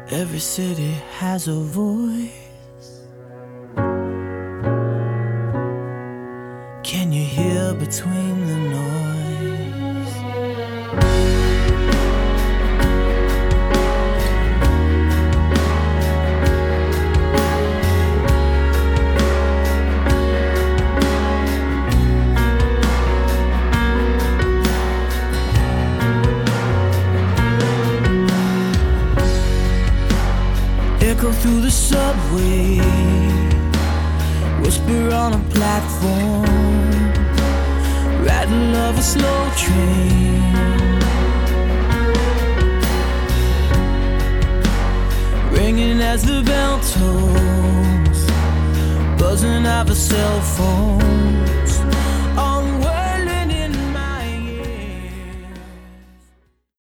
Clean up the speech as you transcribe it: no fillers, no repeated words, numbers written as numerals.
Every city has a voice. Can you hear between the noise? Echo through the subway, whisper on a platform, rattle of a slow train, ringing as the bell tolls, buzzing of a cell phone.